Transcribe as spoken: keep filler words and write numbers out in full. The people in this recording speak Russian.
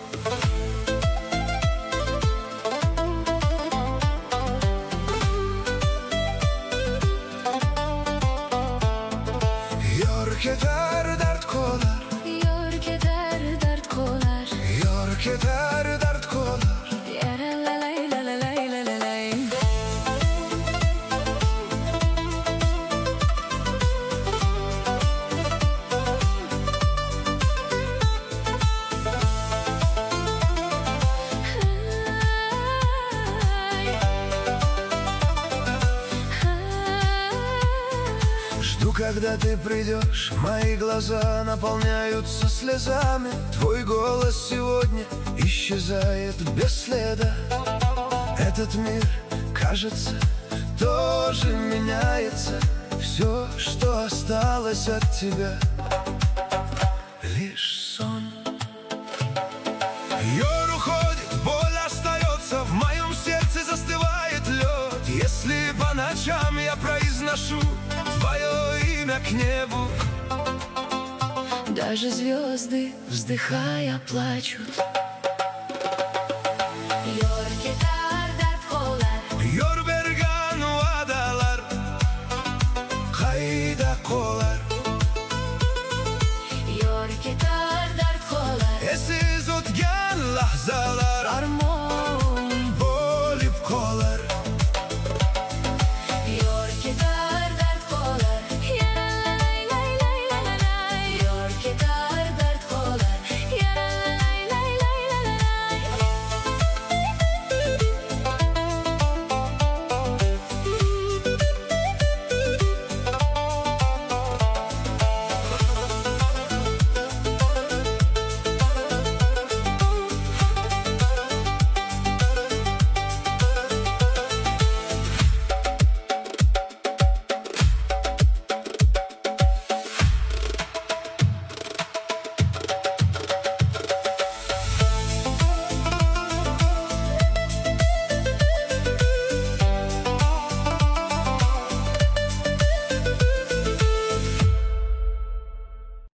Yor keder dert kolar, yor keder dert kolar, yor keder dert kolar. Yaralay lay lay lay lay lay. Жду, когда ты придешь, мои глаза наполняются слезами. Твой голос сегодня исчезает без следа. Этот мир, кажется, тоже меняется. Все, что осталось от тебя, лишь сон. Йор уходит, боль остается, в моем сердце застывает лед. Если по ночам я произношу твое имя к небу, Даже звезды, вздыхая, плачут.